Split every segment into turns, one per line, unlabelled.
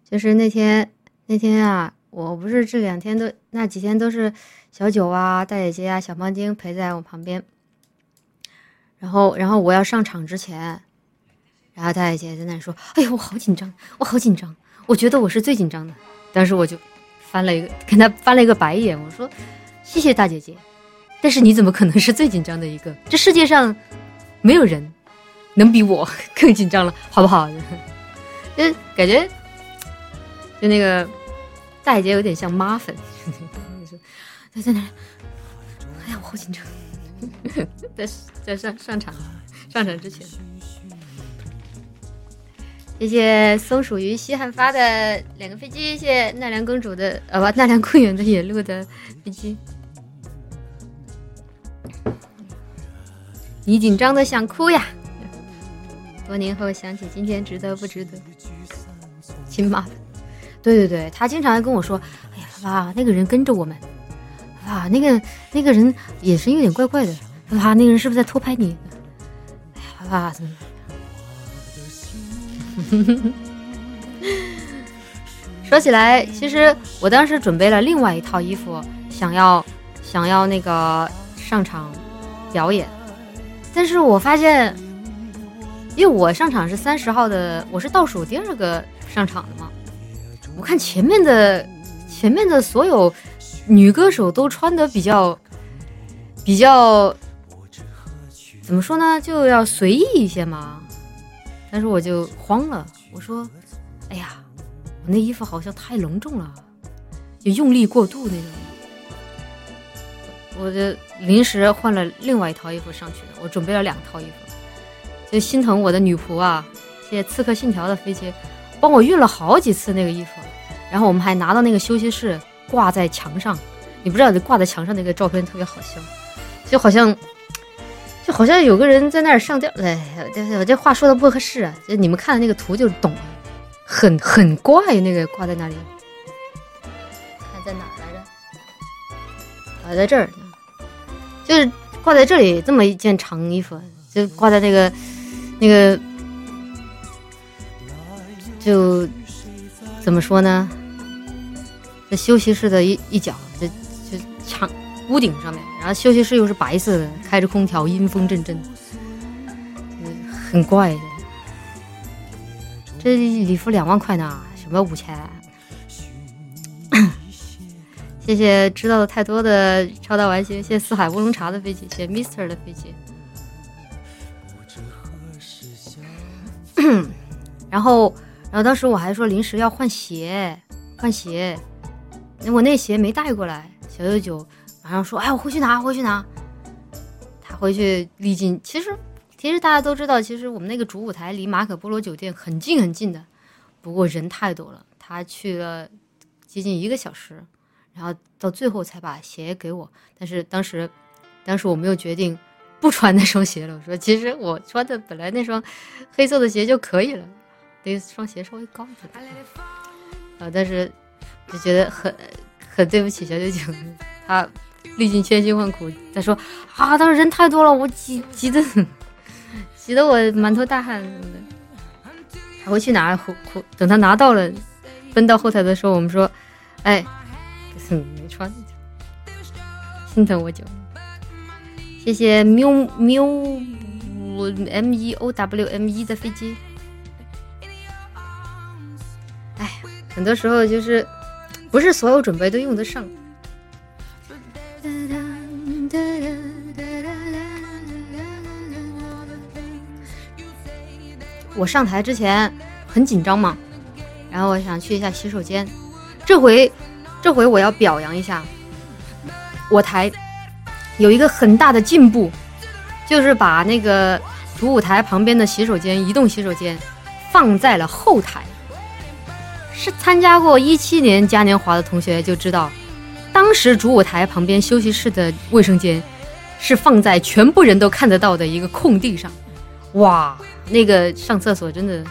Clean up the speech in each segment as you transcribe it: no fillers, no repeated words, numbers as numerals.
就是那天啊，我不是这2天都那几天都是小九啊、大姐姐啊、小胖丁陪在我旁边，然后我要上场之前，然后大姐姐在那里说：“哎呦，我好紧张，我觉得我是最紧张的。”当时我就跟她翻了一个白眼，我说：“谢谢大姐姐，但是你怎么可能是最紧张的一个？这世界上没有人能比我更紧张了，好不好？”就感觉就那个大姐姐有点像妈粉，在那里，哎呀，我好紧张，在上场之前。谢谢松鼠鱼稀罕发的2个飞机，谢谢奈良公主的奈良公园的野鹿的飞机。你紧张的想哭呀？多年后想起今天，值得不值得？亲妈粉，对，他经常跟我说：“哎呀，爸爸，那个人跟着我们，爸爸，那个人眼神有点怪怪的，爸爸，那个人是不是在偷拍你？哎呀，爸爸怎么？”说起来，其实我当时准备了另外一套衣服，想要那个上场表演，但是我发现，因为我上场是30号的，我是倒数第2个上场的嘛。我看前面的所有女歌手都穿的比较怎么说呢，就要随意一些嘛。但是我就慌了，我说：“哎呀，我那衣服好像太隆重了，有用力过度那种。”我就临时换了另外一套衣服上去的，我准备了2套衣服，就心疼我的女仆啊，谢谢刺客信条的飞机，帮我运了好几次那个衣服，然后我们还拿到那个休息室挂在墙上，你不知道挂在墙上那个照片特别好笑，就好像有个人在那儿上吊，我这话说的不合适啊，就你们看的那个图就懂了，很怪，那个挂在那里，看在哪儿来着？在这儿，就是挂在这里这么一件长衣服，就挂在那个，就怎么说呢？在休息室的一角，就长屋顶上面，然后休息室又是白色的，开着空调，阴风阵阵，很怪的。这礼服2万块呢，什么5000？谢谢知道的太多的超大玩心，谢谢四海乌龙茶的飞机，谢谢 Mr 的飞机。然后当时我还说临时要换鞋，我那鞋没带过来，小99马上说：“哎，我回去拿。”他回去历尽，其实大家都知道，其实我们那个主舞台离马可波罗酒店很近的，不过人太多了，他去了接近1个小时，然后到最后才把鞋给我。但是当时我没有决定不穿那双鞋了，我说其实我穿的本来那双黑色的鞋就可以了，那双鞋稍微高一点，但是就觉得很对不起小99，他历尽千辛万苦，他说啊，当时人太多了，我急得我满头大汗什么的。他回去拿，等他拿到了，奔到后台的时候，我们说，哎，没穿，心疼我9。谢谢喵MEOWME的飞机。哎，很多时候就是不是所有准备都用得上。我上台之前很紧张嘛，然后我想去一下洗手间。这回我要表扬一下我台有一个很大的进步，就是把那个主舞台旁边的移动洗手间放在了后台。是参加过17年嘉年华的同学就知道，当时主舞台旁边休息室的卫生间是放在全部人都看得到的一个空地上。哇，那个上厕所真的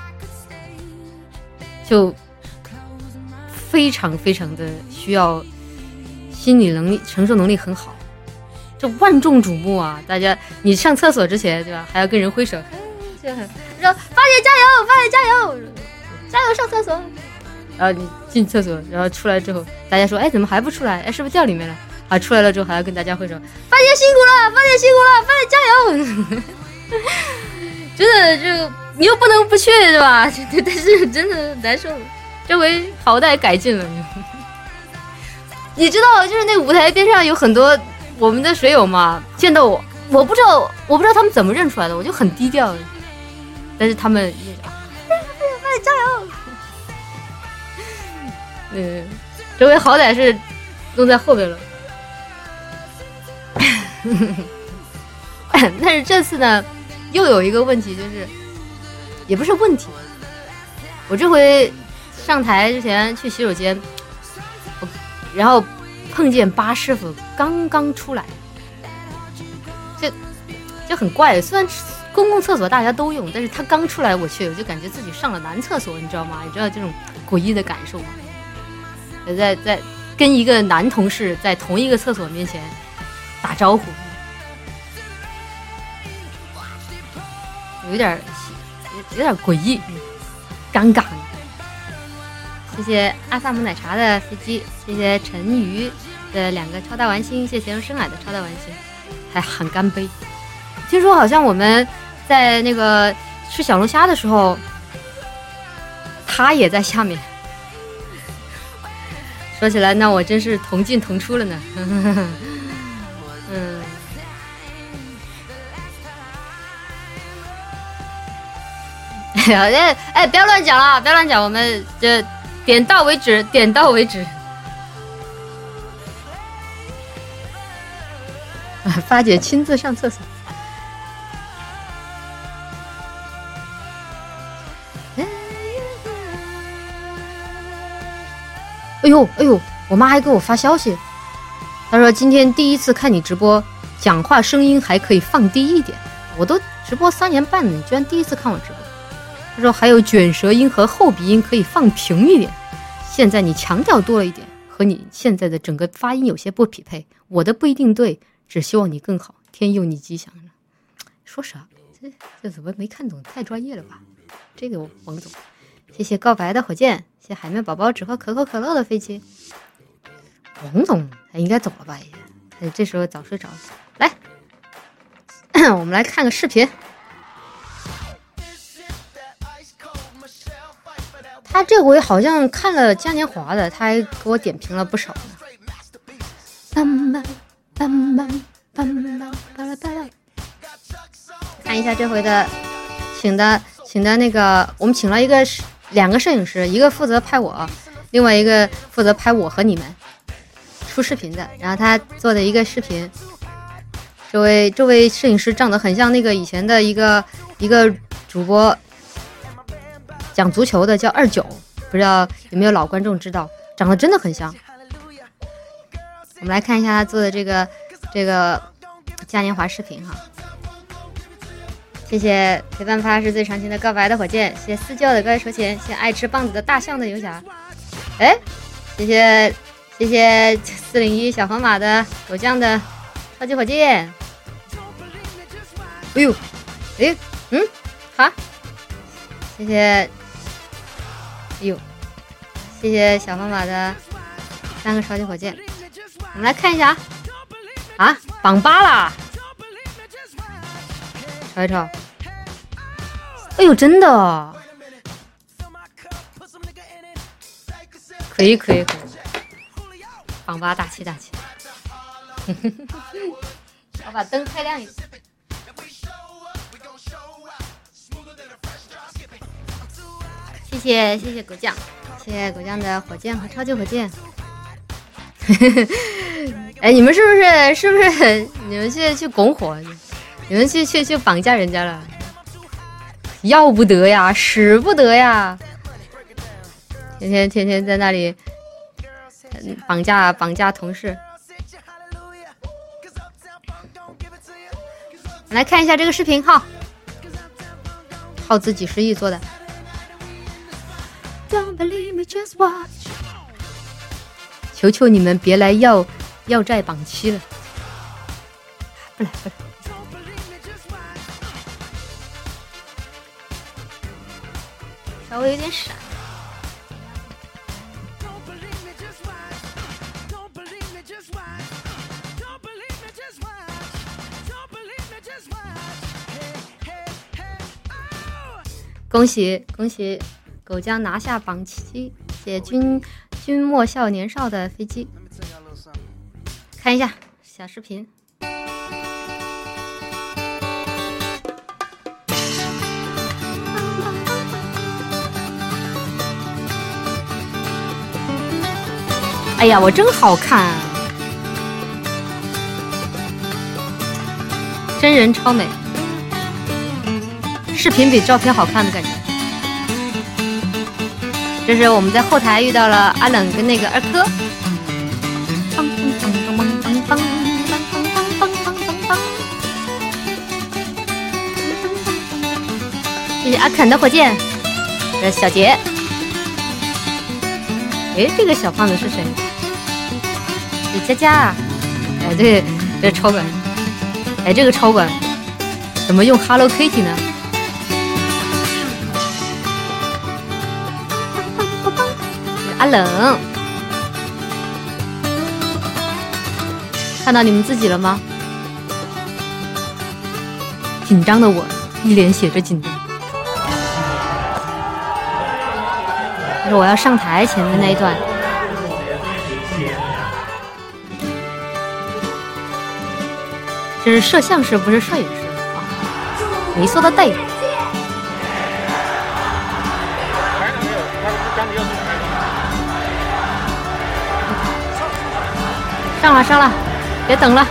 就非常非常的需要心理能力，承受能力很好，这万众瞩目啊！大家你上厕所之前对吧，还要跟人挥手，就很说发姐加油，发姐加油，加油上厕所。 然后你进厕所，然后出来之后，大家说，哎，怎么还不出来？哎，是不是掉里面了？啊，出来了之后还要跟大家会说，发姐辛苦了，发姐辛苦了，发姐加油！真的就你又不能不去，是吧？但是真的难受。这回好歹改进了。你知道，就是那舞台边上有很多我们的水友嘛，见到我不知道他们怎么认出来的，我就很低调，但是他们也发姐加油！这回好歹是弄在后边了。但是这次呢，又有一个问题，就是也不是问题，我这回上台之前去洗手间，然后碰见八师傅刚刚出来，就很怪。虽然公共厕所大家都用，但是他刚出来我就感觉自己上了男厕所，你知道吗？你知道这种诡异的感受吗？在跟一个男同事在同一个厕所面前打招呼，有点诡异，尴尬。谢谢阿萨姆奶茶的飞机，谢谢陈瑜的2个超大玩星，谢谢深海的超大玩星，还喊干杯。听说好像我们在那个吃小龙虾的时候，他也在下面。说起来，那我真是同进同出了呢。哎，不要乱讲了，不要乱讲，我们这点到为止，点到为止。发姐亲自上厕所。哎呦，我妈还给我发消息，她说今天第一次看你直播，讲话声音还可以放低一点。我都直播3年半了，你居然第一次看我直播。她说还有卷舌音和后鼻音可以放平一点，现在你强调多了一点，和你现在的整个发音有些不匹配，我的不一定对，只希望你更好，天佑你吉祥。说啥？这怎么没看懂？太专业了吧？这个王总，谢谢告白的火箭，谢谢海绵宝宝只喝可口可乐的飞机。王总他应该走了吧？这时候早睡着了。来，我们来看个视频。他这回好像看了嘉年华的，他还给我点评了不少呢。看一下这回的请的那个，我们请了2个摄影师，一个负责拍我，另外一个负责拍我和你们出视频的。然后他做的一个视频，这位摄影师长得很像那个以前的一个主播，讲足球的，叫29，不知道有没有老观众知道，长得真的很像。我们来看一下他做的这个嘉年华视频哈。谢谢陪伴发是最长情的告白的火箭，谢谢私教的高位收钱，谢谢爱吃棒子的大象的游侠，谢谢401小河马的果酱的超级火箭。好，谢谢。谢谢小河马的3个超级火箭。我们来看一下榜8啦，瞅一瞅。哎呦，真的可以，榜8大气。我把灯开亮一点。谢谢果酱，谢谢果酱的火箭和超级火箭。哎，你们是不是你们去拱火，你们去绑架人家了？要不得呀，使不得呀！天天在那里绑架同事。来看一下这个视频，耗资几十亿做的。Don't believe me, just watch。 求求你们别来要债绑期了，不来。稍微有点闪。 恭喜恭喜，狗将拿下榜7，写君莫笑年少的飞机。看一下小视频。哎呀，我真好看，真人超美，视频比照片好看的感觉。这是我们在后台遇到了阿冷跟那个二珂。谢谢阿肯的火箭，这是小杰。哎，这个小胖子是谁？是佳佳啊！哎，对，这超管。哎，这个超管怎么用 Hello Kitty 呢？阿冷，看到你们自己了吗？紧张的我一脸写着紧张。这是我要上台前的那一段。这是摄像师，不是摄影师啊！你说的对。上了，别等了。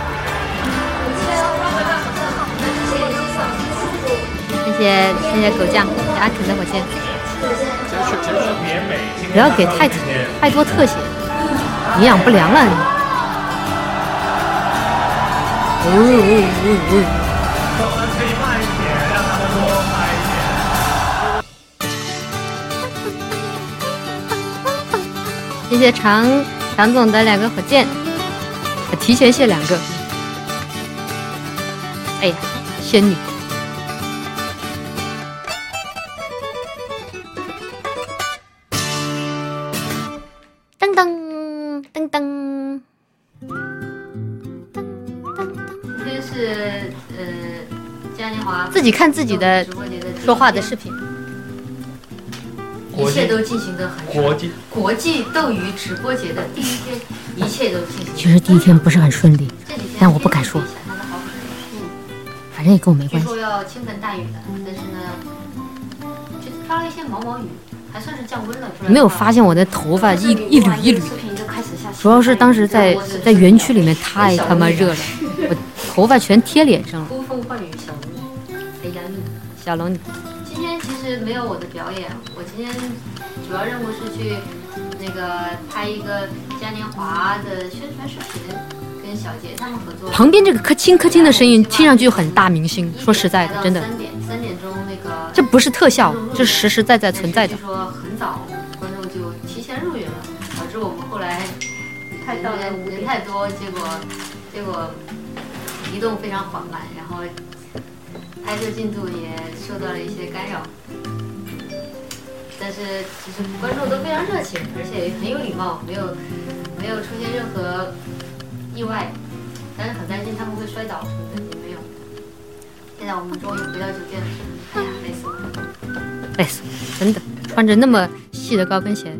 谢谢狗酱，谢谢阿肯的火箭。不要给太多特写，营养不良了你。谢谢常总的2个火箭，提前谢2个。哎呀，仙女。噔噔噔噔。今天是嘉年华自己看自己的说话的视频。一切都进行得很顺。国际斗鱼直播节的第1天，一切都进行。其实第1天不是很顺利，但我不敢说。反正也跟我没关系。据说要倾盆大雨的，但是呢，就发了一些毛毛雨，还算是降温了。没有发现我的头发一缕一缕。主要是当时在园区里面太他妈热了，我头发全贴脸上了。呼风唤雨，小龙，哎呀，小龙你。今天其实没有我的表演，我今天主要任务是去那个拍一个嘉年华的宣传视频，跟小杰他们合作。旁边这个咔清咔清的声音，听上去就很大明星。说实在的，真的。3点钟那个。这不是特效，这是实实在在存在的。说很早，观众就提前入园了，导致我们后来人太多，结果移动非常缓慢，然后。拍摄进度也受到了一些干扰，但是其实观众都非常热情，而且很有礼貌，没有出现任何意外，但是很担心他们会摔倒什么的也没有。现在我们终于回到酒店了，哎呀，累死我了，累死我，真的，穿着那么细的高跟鞋。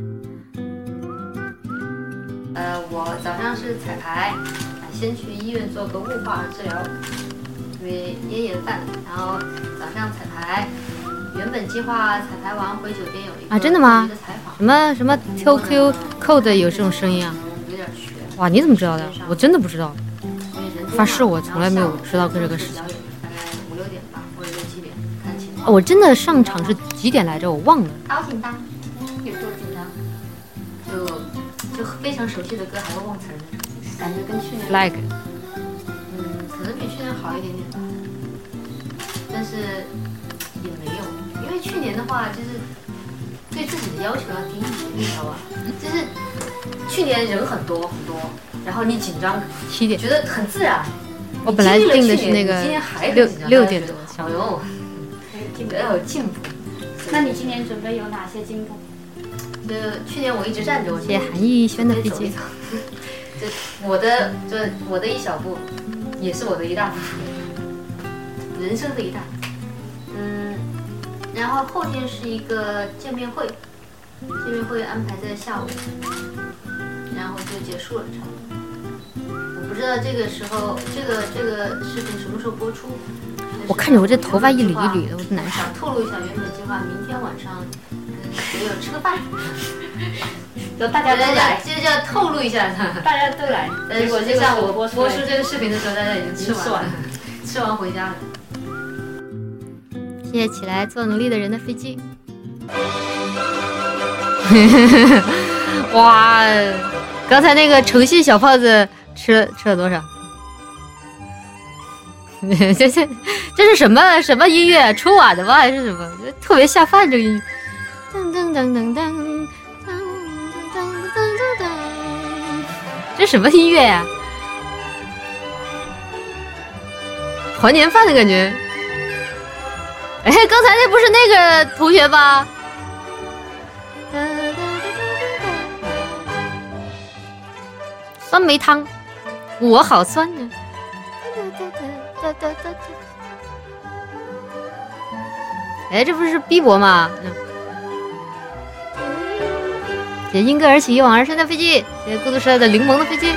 我早上是彩排，先去医院做个雾化治疗。因为咽炎犯了，然后早上彩排，原本计划彩排完回酒店有一个真的吗？什么 QQ code 有这种声音啊？有点学。哇，你怎么知道的？我真的不知道。发誓，我从来没有知道过这个事情。大概5、6点吧，或者6、7点，看情况。我真的上场是几点来着？我忘了。好紧张，有多紧张？就非常熟悉的歌还会忘词儿，感觉跟去年。Flag。可能比去年好一点点吧，但是也没有，因为去年的话就是对自己的要求要低一些，你知道吧？就是去年人很多，然后你紧张7点，觉得很自然。我本来定的是那个6点多，哎呦，要有进步。
那你今年准备有哪些进步？
去年我一直站着，我谢韩艺轩的飞机。我的一小步。也是我的一大步，人生的一大步。 然后后天是一个见面会安排在下午，然后就结束了差不多。我不知道这个时候这个视频什么时候播出。我看着我这头发一缕一缕的，我都难受。透露一下，原本计划明天晚上跟学友吃个饭，
就大家都来，
这叫透露一下，
大家都来。
结果就像我播出这个视频的时候，大家已经吃完了，吃完回家了。谢谢起来做努力的人的飞机。哇，刚才那个诚信小胖子吃了多少？这是什么音乐？春晚的吗？还是什么？特别下饭这个音乐。噔噔噔噔噔噔噔噔噔噔，这什么音乐呀？团年饭的感觉。哎，刚才那不是那个同学吧？酸梅汤，我好酸呢。哎，这不是逼博吗？谢谢因歌而起一往而深的飞机，谢谢孤独社的柠檬的飞机。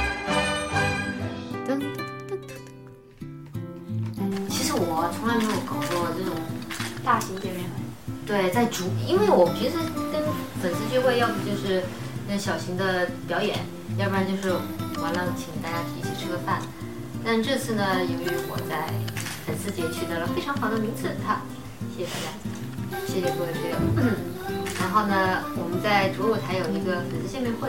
其实我从来没有搞过这种
大型见面会。
对，因为我平时跟粉丝聚会，要不就是那小型的表演，要不然就是完了请大家一起吃个饭。但这次呢，由于我在粉丝节取得了非常好的名次，谢谢大家，谢谢各位学友。然后呢，我们在主舞台有一个粉丝见面会。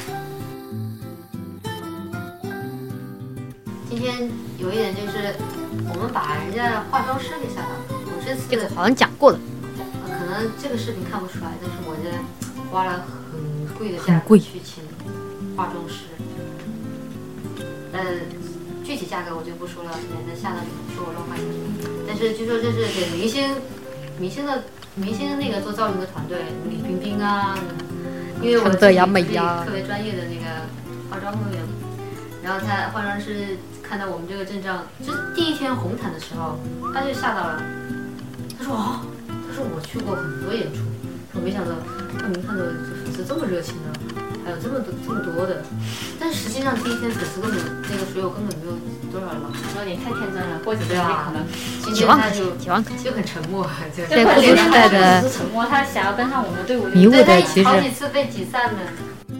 今天有一点就是，我们把人家化妆师给吓到了。我这次这个好像讲过了，可能这个视频看不出来，但是我这花了很贵的价格去请化妆师。具体价格我就不说了，免得吓到你说我乱花钱。但是据说这是给明星的那个做造型的团队，李冰冰啊，因为我自己特别专业的那个化妆人员，然后他化妆师看到我们这个阵仗，就是第一天红毯的时候，他就吓到了，他说我去过很多演出，我没想到他们看到粉丝这么热情的。还有这么多的，但实际上第一天粉丝根本那个水友根本没有多少人了。
说你太天真了，过几天可能
几万他就很沉默，
对孤独时代的只是沉默，他想要跟上我们队伍，
迷雾的其实好几次被挤散了。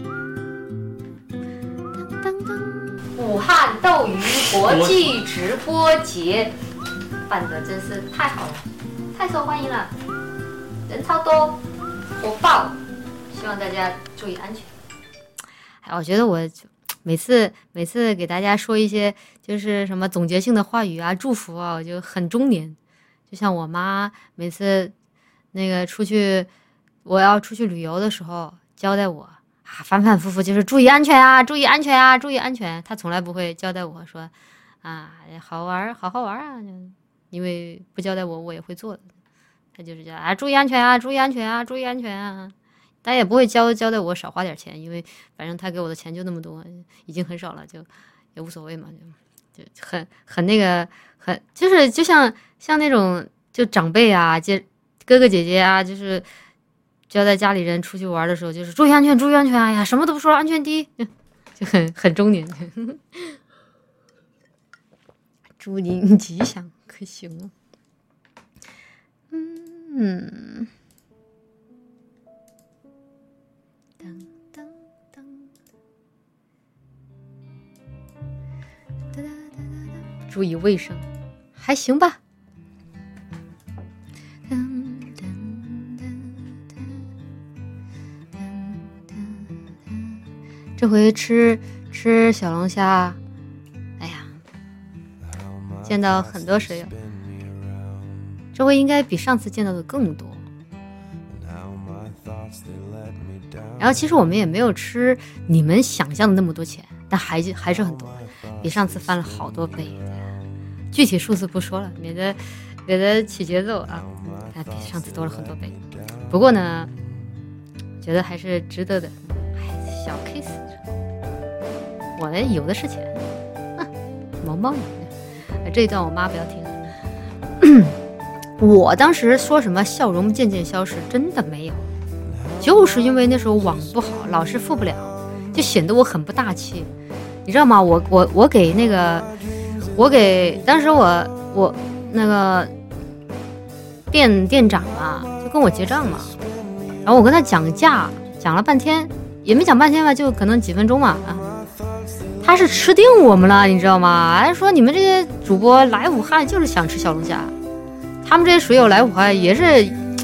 武汉斗鱼国际直播节办得真是太好了，太受欢迎了，人超多，火爆，希望大家注意安全。我觉得我每次给大家说一些就是什么总结性的话语啊、祝福啊，我就很中年。就像我妈每次那个我要出去旅游的时候交代我反反复复就是注意安全啊，注意安全啊，注意安全。她从来不会交代我说好玩好好玩啊，因为不交代我也会做的。她就是这样注意安全啊，注意安全啊，注意安全啊。他也不会交代我少花点钱，因为反正他给我的钱就那么多，已经很少了，就也无所谓嘛，就很那个就是就像那种就长辈啊，哥哥姐姐啊，就是交代家里人出去玩的时候，就是注意安全，注意安全，哎呀，什么都不说，安全第一，就很中年。祝您吉祥，可行了。注意卫生，还行吧。这回吃小龙虾，哎呀，见到很多水友，这回应该比上次见到的更多。然后其实我们也没有吃你们想象的那么多钱，但还是很多，比上次翻了好多倍。具体数字不说了，免得起节奏啊。但比上次多了很多倍。不过呢，觉得还是值得的。小 case， 我的有的是钱，毛毛养的。这一段我妈不要听。 我当时说什么笑容渐渐消失，真的没有，就是因为那时候网不好，老是付不了，就显得我很不大气，你知道吗？我给那个，当时我那个店长嘛，就跟我结账嘛，然后我跟他讲价，讲了半天，也没讲半天吧，就可能几分钟嘛啊。他是吃定我们了，你知道吗？还说你们这些主播来武汉就是想吃小龙虾，他们这些水友来武汉也是，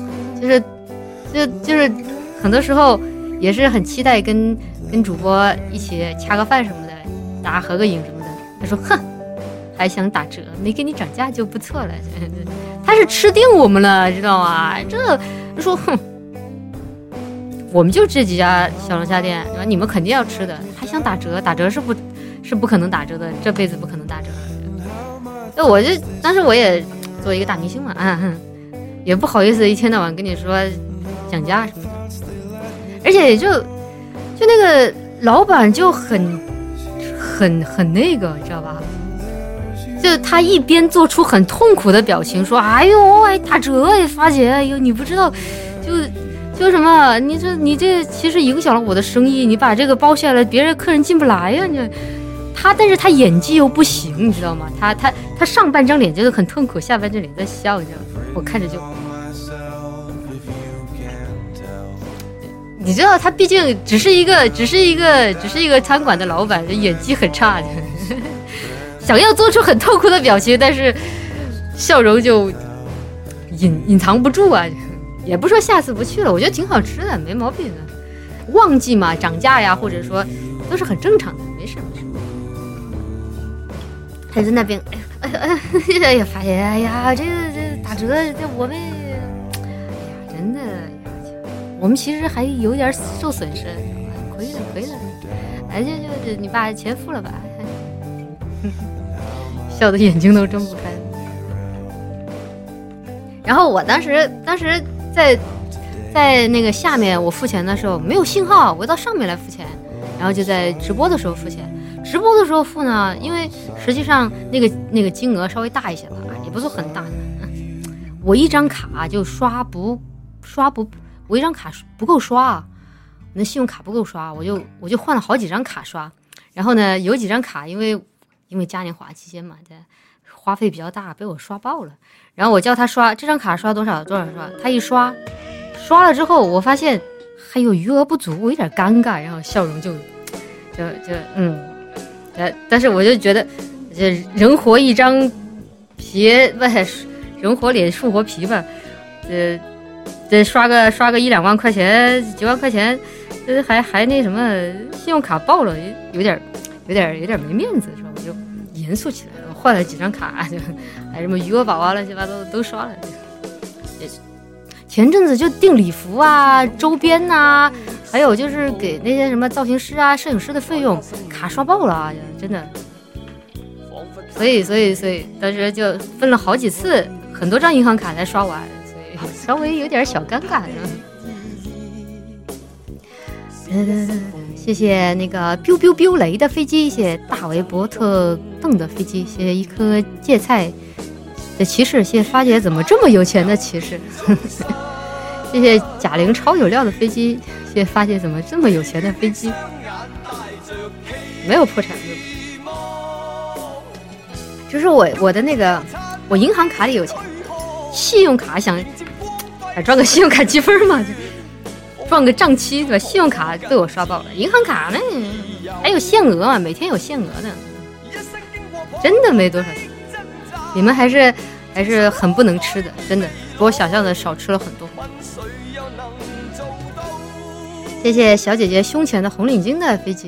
就是很多时候也是很期待跟主播一起掐个饭什么的，大家合个影什么的。他说哼，还想打折，没给你涨价就不错了。他是吃定我们了，知道吗？这说哼。我们就这几家小龙虾店，你们肯定要吃的，还想打折？打折是不可能打折的，这辈子不可能打折。那我当时我也作为一个大明星嘛，也不好意思一天到晚跟你说讲价什么的，而且就那个老板就很那个，知道吧？就他一边做出很痛苦的表情，说：“哎呦，打折呀，发姐，哎呦，你不知道，就什么？你这其实影响了我的生意，你把这个包下来，别人客人进不来呀。但是他演技又不行，你知道吗？他上半张脸就是很痛苦，下半张脸在笑，你知道吗？我看着就，你知道他毕竟只是一个餐馆的老板，演技很差的，想要做出很痛苦的表情，但是笑容就隐藏不住啊。也不说下次不去了，我觉得挺好吃的，没毛病的。旺季嘛，涨价呀，或者说都是很正常的，没事。还在那边，哎呀，发现，哎呀，这打折，这我们，哎呀，真的，我们其实还有点受损失，亏了。哎，就你把钱付了吧，笑得眼睛都睁不开。然后我当时在那个下面我付钱的时候没有信号，我到上面来付钱，然后就在直播的时候付钱。直播的时候付呢，因为实际上那个金额稍微大一些吧，也不是很大的。我一张卡就我一张卡不够刷，我那信用卡不够刷，我就换了好几张卡刷。然后呢，有几张卡因为嘉年华期间嘛，这花费比较大，被我刷爆了。然后我叫他刷这张卡刷多少刷，他一刷了之后，我发现还有余额不足，我有点尴尬，然后笑容就但是我就觉得这人活一张皮，不人活脸树活皮吧，这刷个1-2万块钱几万块钱，还那什么信用卡爆了，有点没面子，是吧？我就严肃起来了，换了几张卡，就还什么余额宝啊乱七八糟都刷了。前阵子就订礼服啊、周边啊，还有就是给那些什么造型师啊、摄影师的费用，卡刷爆了啊，真的。所以当时就分了好几次，很多张银行卡才刷完，所以稍微有点小尴尬。谢谢那个 biu biu biu 雷的飞机，谢谢大维伯特邓的飞机，谢谢一颗芥菜的骑士，谢谢发姐怎么这么有钱的骑士，谢谢贾玲超有料的飞机，谢谢发姐怎么这么有钱的飞机，没有破产的，就是我的那个我银行卡里有钱，信用卡想赚个信用卡积分嘛，赚个账期对吧？信用卡被我刷爆了，银行卡呢还有限额嘛，每天有限额的，真的没多少钱。你们还是很不能吃的，真的比我想象的少吃了很多。谢谢小姐姐胸前的红领巾的飞机。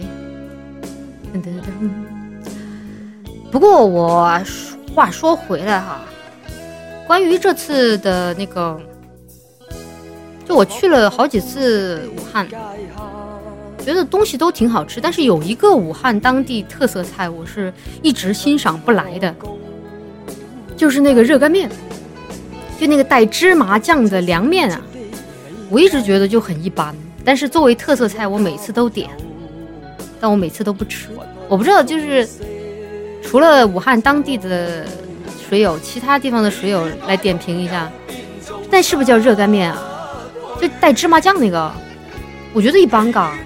不过我话说回来哈，关于这次的那个，就我去了好几次武汉，觉得东西都挺好吃，但是有一个武汉当地特色菜我是一直欣赏不来的，就是那个热干面，就那个带芝麻酱的凉面啊，我一直觉得就很一般，但是作为特色菜我每次都点，但我每次都不吃。我不知道就是除了武汉当地的水友，其他地方的水友来点评一下，那是不是叫热干面啊？就带芝麻酱那个，我觉得一般嘎。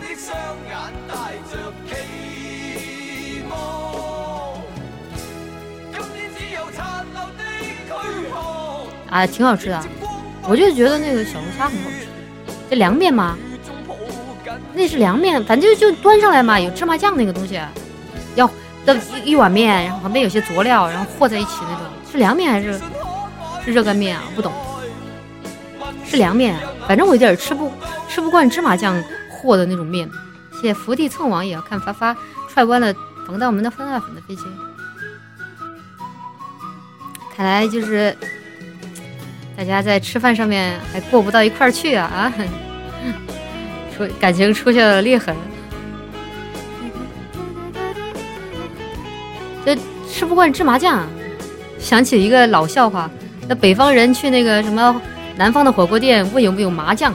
啊，挺好吃的，我就觉得那个小龙虾很好吃。这凉面吗？那是凉面，反正就端上来嘛，有芝麻酱那个东西，要一碗面，然后旁边有些佐料，然后和在一起那种，是凉面还是热干面啊？我不懂，是凉面啊，反正我有点吃不惯芝麻酱和的那种面。谢谢福地蹭网也要看发发踹关了防盗门的番辣粉的飞机，看来就是大家在吃饭上面还过不到一块儿去啊！感情出现了裂痕，就吃不惯芝麻酱。想起一个老笑话，那北方人去那个什么南方的火锅店问有没有麻酱，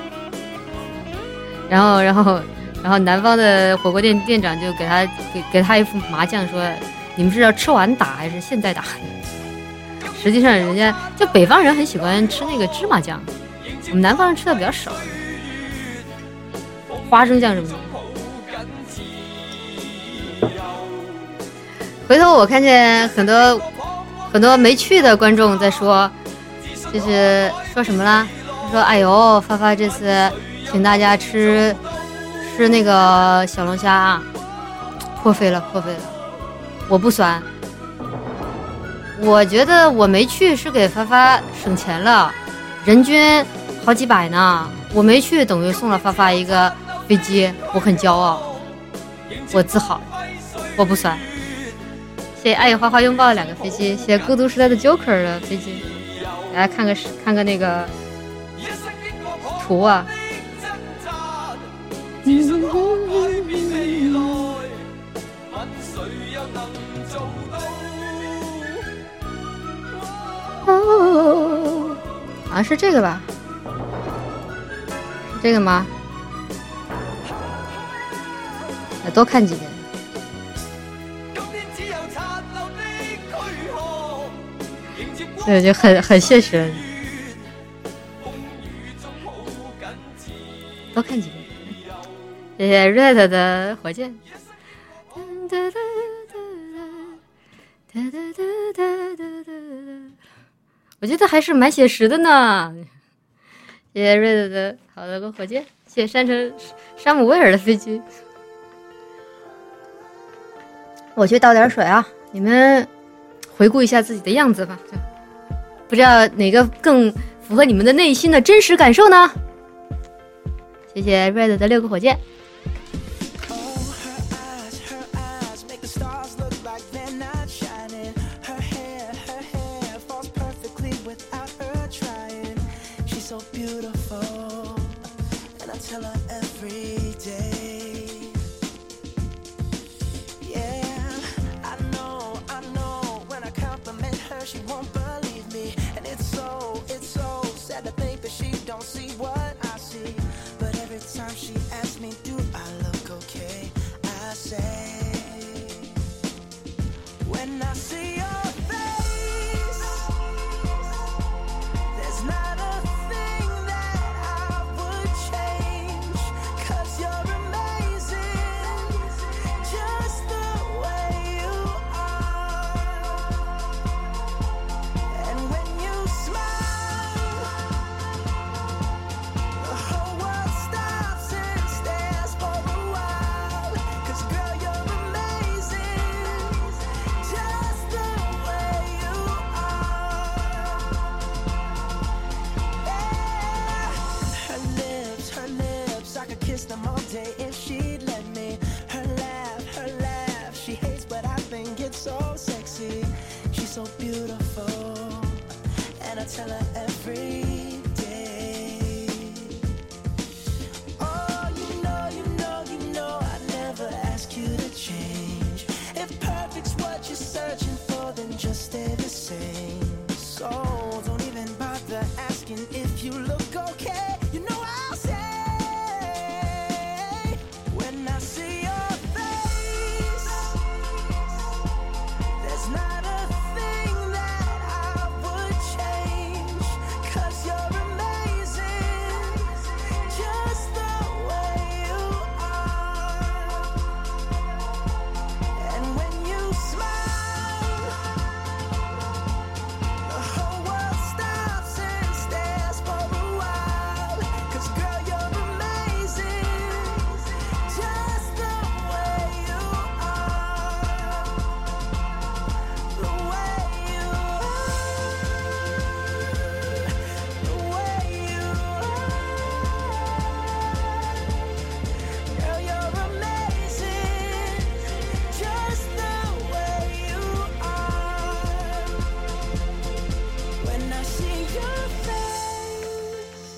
然后南方的火锅店店长就给他一副麻酱，说你们是要吃完打还是现在打？实际上人家就北方人很喜欢吃那个芝麻酱，我们南方人吃的比较少，花生酱什么的。回头我看见很多没去的观众在说，就是说什么啦？说哎呦，发发这次请大家吃那个小龙虾，破费了，我不酸。我觉得我没去是给发发省钱了，人均好几百呢。我没去等于送了发发一个飞机，我很骄傲，我自豪，我不酸。谢谢爱与花花拥抱的2个飞机，谢谢孤独时代的 Joker 的飞机。大家看个那个图啊。哦，好像是这个吧？是这个吗？多看几遍。对，就很现实。多看几遍。谢谢 Red 的火箭。我觉得还是蛮写实的呢。谢谢 Red 的好的个火箭，谢谢山姆威尔的飞机。我去倒点水啊，你们回顾一下自己的样子吧，不知道哪个更符合你们的内心的真实感受呢？谢谢 Red 的6个火箭。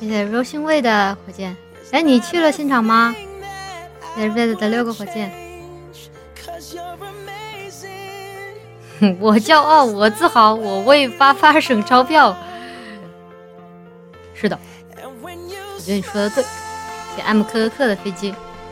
谢谢柔星卫的火箭。哎，你去了现场吗？谢谢 Red 的6个火箭。我骄傲，我自豪，我为发发省钞票。是的，我觉得你说的对。谢谢 M 科克的飞机。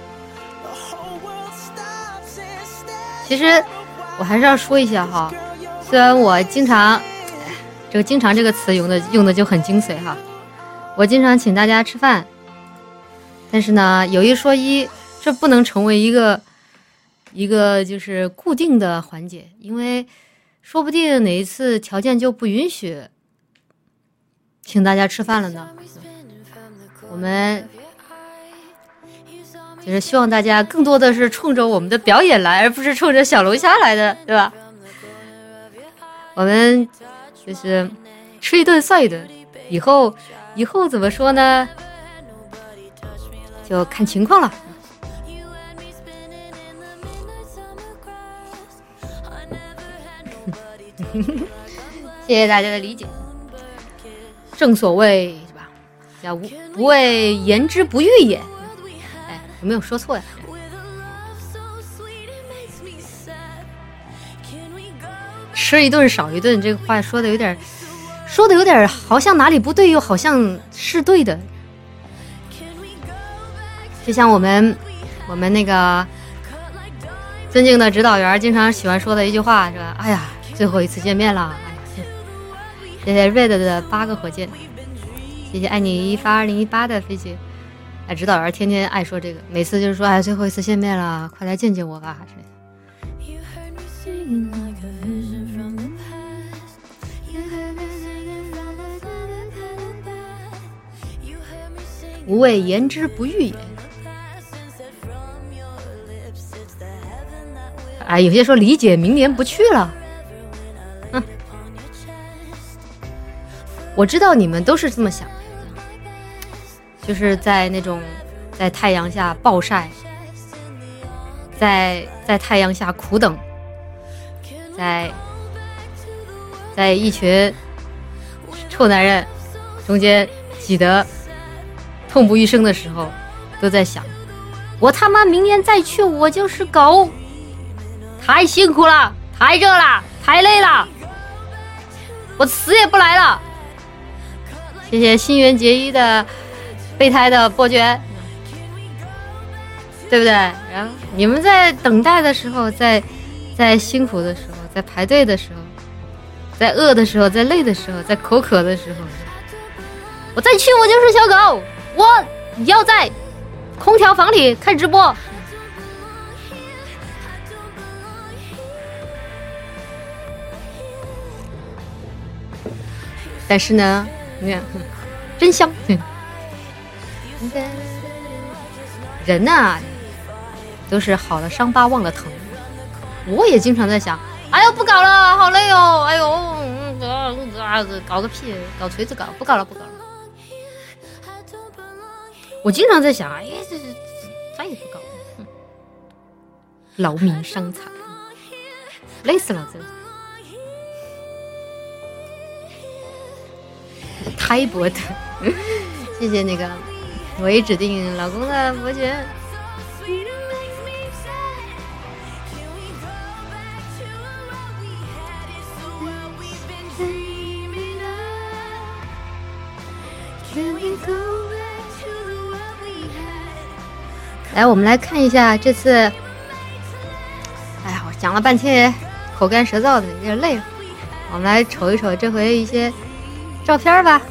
其实我还是要说一下哈，虽然我经常这个经常这个词用的就很精髓哈，我经常请大家吃饭，但是呢有一说一，这不能成为一个就是固定的环节，因为说不定哪一次条件就不允许请大家吃饭了呢。我们就是希望大家更多的是冲着我们的表演来，而不是冲着小龙虾来的，对吧？我们就是吃一顿算一顿，以后怎么说呢？就看情况了。谢谢大家的理解。正所谓是吧？叫不为言之不预也。哎，有没有说错呀？吃一顿少一顿，这个话说的有点好像哪里不对，又好像是对的。就像我们那个尊敬的指导员经常喜欢说的一句话是吧？哎呀，最后一次见面了。谢谢 Red 的8个火箭，谢谢爱你1822018的飞机。哎，指导员天天爱说这个，每次就是说哎，最后一次见面了，快来见见我吧之类的。无谓言之不预也。哎，有些说理解明年不去了。我知道你们都是这么想的，就是在那种在太阳下暴晒，在太阳下苦等，在一群臭男人中间挤得痛不欲生的时候，都在想，我他妈明年再去我就是狗，太辛苦了，太热了，太累了，我死也不来了。谢谢新垣结衣的备胎的伯爵，对不对？然后你们在等待的时候，在辛苦的时候，在排队的时候，在饿的时候，在累的时候，在口渴的时候，我再去我就是小狗，我要在空调房里看直播。但是呢，你看真香。人啊都是好了伤疤忘了疼，我也经常在想，哎呦不搞了，好累哦，哎呦搞个屁，搞锤子搞，不搞了。我经常在想，哎，这再也不搞了，劳民伤财，累死了，这胎博的，谢谢那个我已指定老公的伯爵。来，我们来看一下这次。哎呀，我讲了半天，口干舌燥的，有点累了。我们来瞅一瞅这回一些照片吧。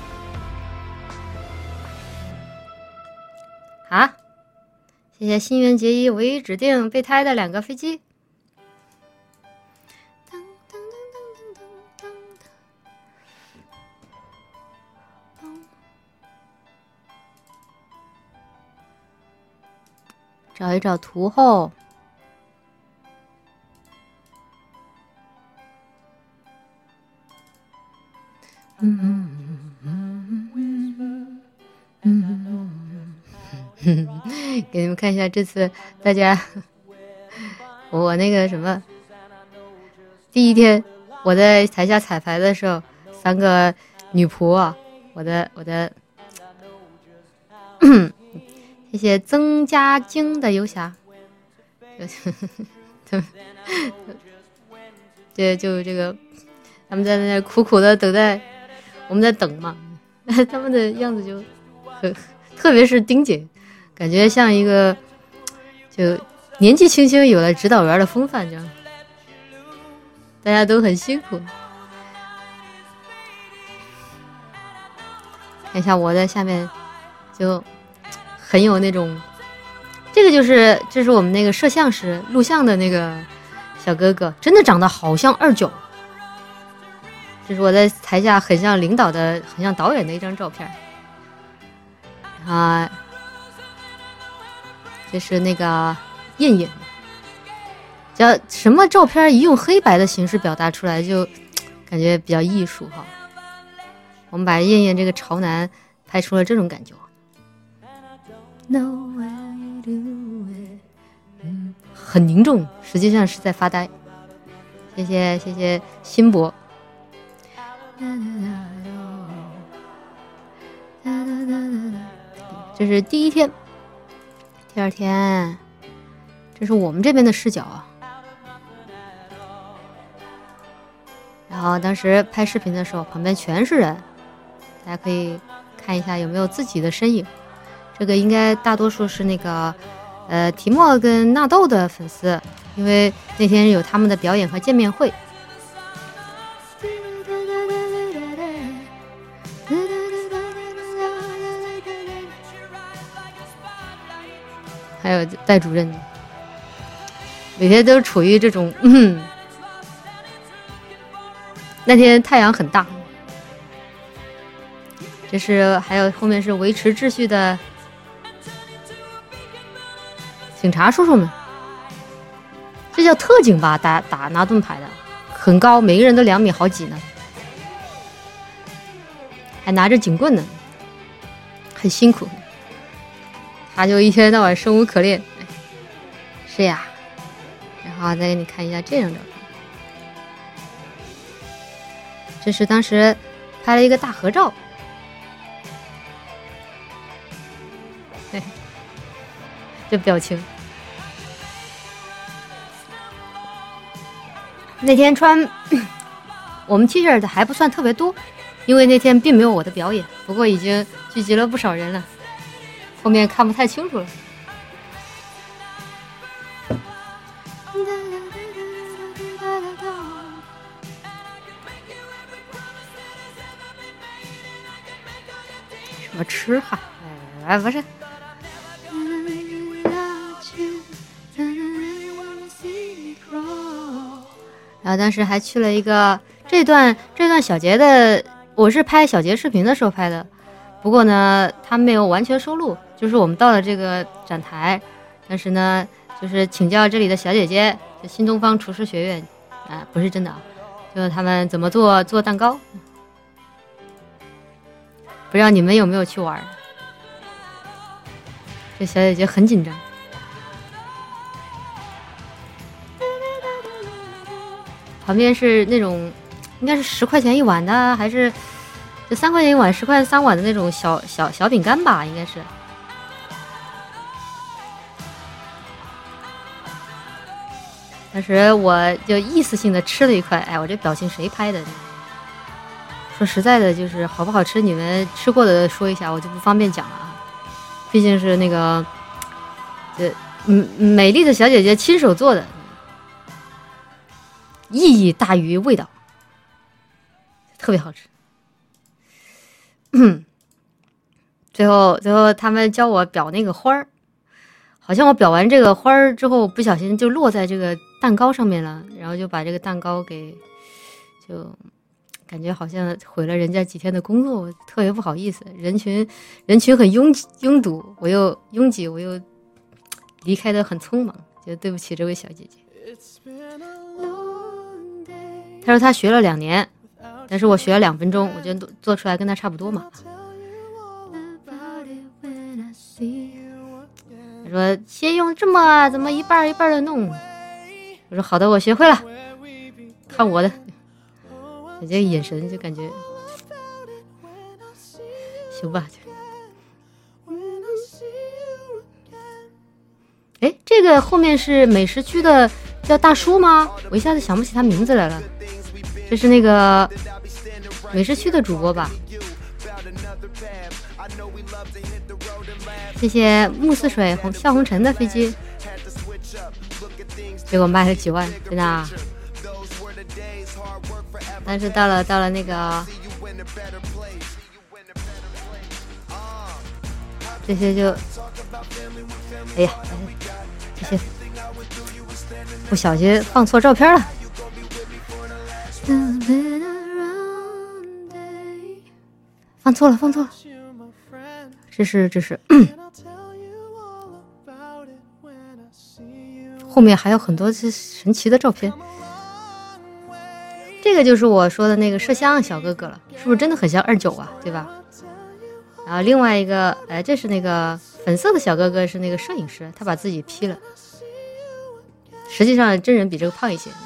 好，谢谢新垣结衣唯一指定备胎的2个飞机。找一找图后，给你们看一下这次大家，我那个什么，第一天我在台下彩排的时候，3个女仆啊，我的谢谢曾家京的游侠。对，就这个，他们在那苦苦的等待，我们在等嘛。他们的样子就特别是丁姐，感觉像一个就年纪轻轻有了指导员的风范，这样大家都很辛苦。看一下我在下面，就很有那种，这是我们那个摄像师录像的那个小哥哥，真的长得好像29。这是我在台下很像领导的、很像导演的一张照片啊。这是那个印印，只要什么照片一用黑白的形式表达出来，就感觉比较艺术哈。我们把印印这个潮男拍出了这种感觉。很凝重，实际上是在发呆。谢谢辛博。这是第一天，第二天，这是我们这边的视角啊。然后当时拍视频的时候，旁边全是人，大家可以看一下有没有自己的身影。这个应该大多数是那个提莫跟纳豆的粉丝，因为那天有他们的表演和见面会。还有戴主任，每天都处于这种那天太阳很大。这是还有后面是维持秩序的警察叔叔们，这叫特警吧？打拿盾牌的，很高，每个人都2米好几呢，还拿着警棍呢，很辛苦。他就一天到晚生无可恋。是呀，然后再给你看一下这张照片，这是当时拍了一个大合照。这表情，那天穿我们 T 恤的还不算特别多，因为那天并没有我的表演，不过已经聚集了不少人了，后面看不太清楚了。什么吃哈？不是。然后当时还去了一个这段小杰的，我是拍小杰视频的时候拍的，不过呢他没有完全收录，就是我们到了这个展台，但是呢就是请教这里的小姐姐，就新东方厨师学院不是真的啊，就是他们怎么做蛋糕，不知道你们有没有去玩。这小姐姐很紧张。旁边是那种应该是10块钱一碗的，还是就3块钱一碗10块3碗的那种小饼干吧，应该是。当时我就意识性的吃了一块，我这表情谁拍的？说实在的，就是好不好吃你们吃过的说一下，我就不方便讲了啊，毕竟是那个美丽的小姐姐亲手做的，意义大于味道，特别好吃。最后他们教我裱那个花儿，好像我裱完这个花儿之后不小心就落在这个蛋糕上面了，然后就把这个蛋糕给就感觉好像毁了人家几天的工作，我特别不好意思。人群很拥堵，我又拥挤，我又离开的很匆忙，觉得对不起这位小姐姐。他说他学了2年，但是我学了2分钟，我觉得做出来跟他差不多嘛。他说先用这么怎么一半一半的弄，我说好的，我学会了，看我的。我这个眼神就感觉行吧， 哎，这个后面是美食区的叫大叔吗？我一下子想不起他名字来了。这是那个美食区的主播吧？谢谢木似水笑红尘的飞机，结果卖了几万，真的啊！但是到了那个这些就，哎呀，这些不小心放错照片了。放错了，这是后面还有很多神奇的照片。这个就是我说的那个摄像小哥哥了，是不是真的很像29啊，对吧？然后另外一个，这是那个粉色的小哥哥，是那个摄影师，他把自己 P 了，实际上真人比这个胖一些。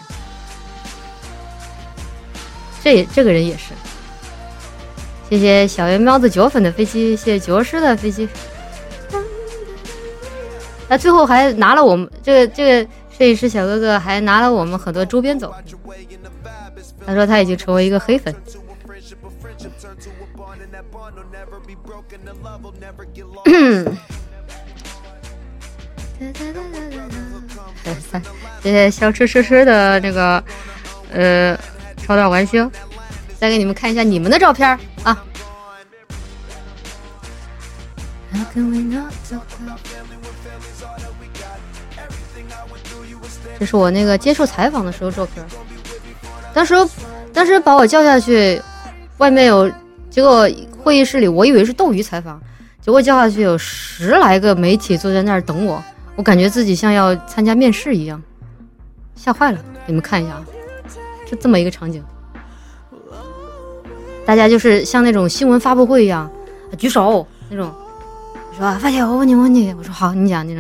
这个人也是。谢谢小圆喵的9粉的飞机，谢谢九师的飞机。他最后还拿了我们这个摄影师小哥哥还拿了我们很多周边走。他说他已经成为一个黑粉。谢谢小吃的那个超大玩星。再给你们看一下你们的照片啊！这是我那个接受采访的时候照片。当时把我叫下去，外面有，结果会议室里我以为是斗鱼采访，结果叫下去有10来个媒体坐在那儿等我，我感觉自己像要参加面试一样，吓坏了。你们看一下啊，就这么一个场景。大家就是像那种新闻发布会一样，举手那种，说发姐我问你，我说好，你讲。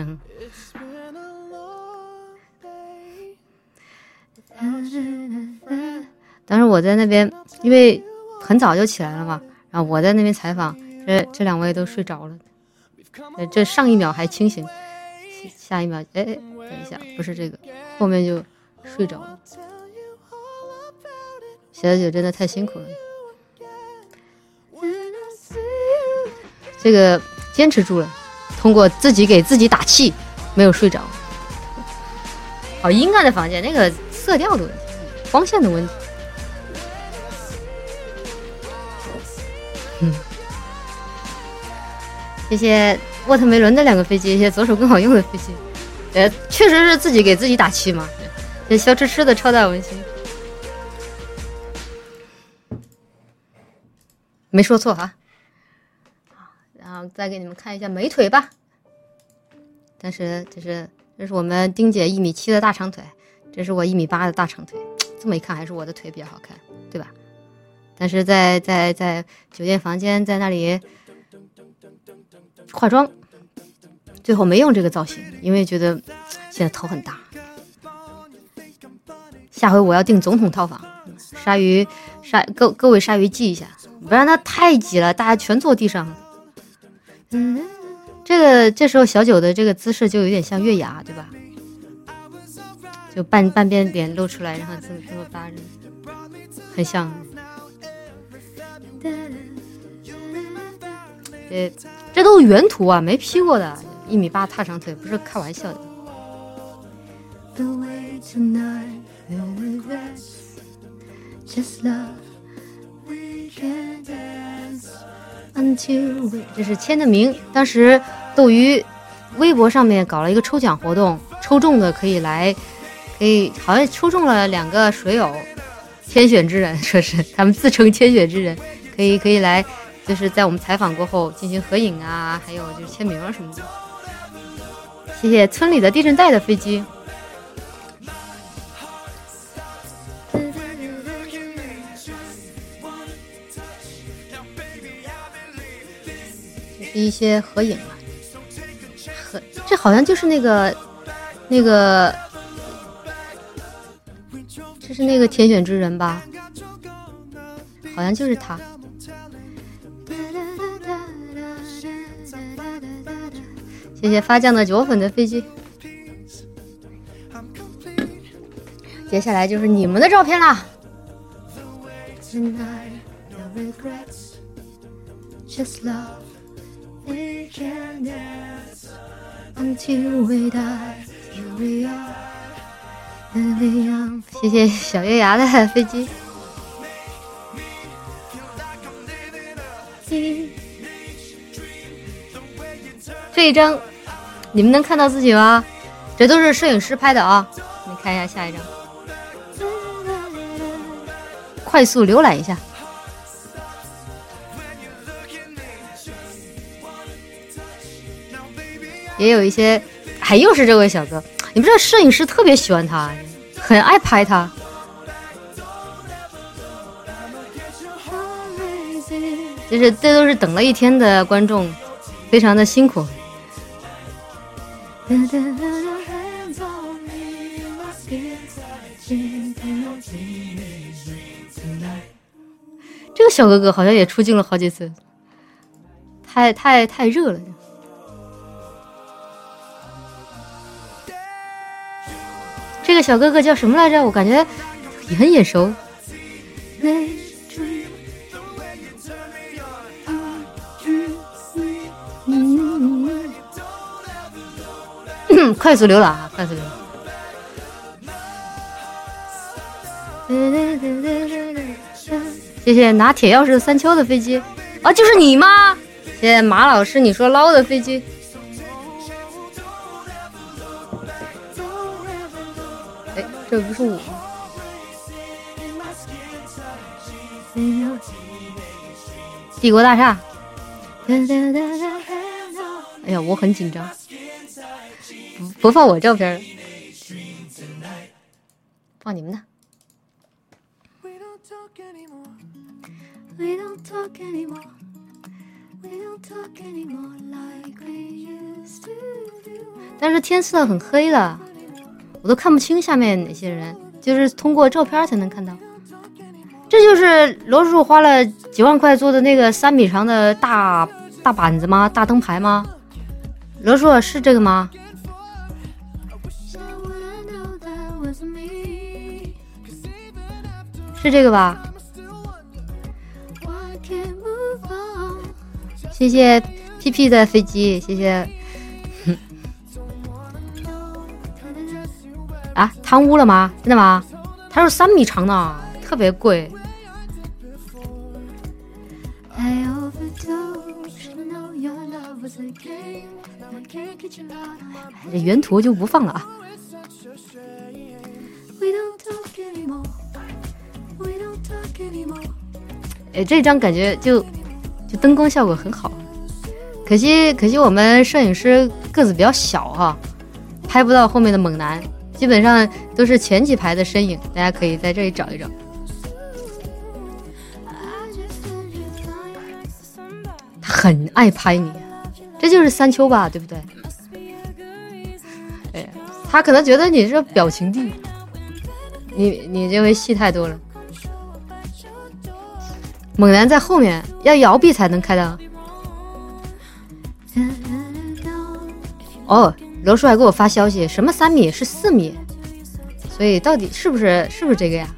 当时我在那边，因为很早就起来了嘛，然后我在那边采访，这2位都睡着了，这上一秒还清醒，下一秒等一下，不是这个，后面就睡着了。小姐真的太辛苦了。这个坚持住了，通过自己给自己打气，没有睡着。好阴暗的房间，那个色调的问题，光线的问题。谢谢沃特梅伦的2个飞机，谢谢左手更好用的飞机。确实是自己给自己打气嘛。谢谢小吃的超大文心，没说错哈。然后再给你们看一下美腿吧。但是这是我们丁姐1.7米的大长腿，这是我1.8米的大长腿。这么一看还是我的腿比较好看，对吧？但是在酒店房间在那里化妆，最后没用这个造型，因为觉得现在头很大。下回我要订总统套房，各位鲨鱼记一下，不然它太挤了，大家全坐地上。这时候小九的这个姿势就有点像月牙，对吧？就半边脸露出来，然后这么扒着，很像。这都是原图啊，没 P 过的，1.8米大长腿，不是开玩笑的。这是签的名，当时斗鱼微博上面搞了一个抽奖活动，抽中的可以好像抽中了2个水友，天选之人，说是他们自称天选之人，可以来，就是在我们采访过后进行合影啊，还有就是签名啊什么的。谢谢村里的地震带的飞机。一些合影啊，这好像就是那个，这是那个天选之人吧？好像就是他。谢谢发酱的9粉的飞机。 接下来就是你们的照片啦。Just love each and until we die, here we are, living on。谢谢小月牙的飞机。这一张你们能看到自己吗？这都是摄影师拍的啊！你看一下下一张，快速浏览一下。也有一些，还又是这位小哥，你不知道摄影师特别喜欢他，很爱拍他。就是这都是等了一天的观众，非常的辛苦。这个小哥哥好像也出镜了好几次，太热了。这个小哥哥叫什么来着？我感觉也很眼熟。快速浏览啊！快速浏览。谢谢拿铁钥匙的三秋的飞机啊，就是你吗？谢谢马老师，你说捞的飞机。哎，这不是我。帝国大厦。哎呀，我很紧张。不放我照片，放你们的。但是天色很黑了，我都看不清下面哪些人，就是通过照片才能看到。这就是罗叔花了几万块做的那个3米长的大板子吗？大灯牌吗？罗叔是这个吗？是这个吧？谢谢 PP 的飞机，谢谢。啊，贪污了吗？真的吗？它是3米长的，特别贵。这原图就不放了啊。哎，这张感觉就灯光效果很好，可惜我们摄影师个子比较小哈，拍不到后面的猛男，基本上都是前几排的身影，大家可以在这里找一找。他很爱拍你，这就是三秋吧，对不对？哎，他可能觉得你是表情帝，你认为戏太多了。猛男在后面，要摇臂才能开到。哦，罗叔还给我发消息，什么3米是4米，所以到底是不是这个呀？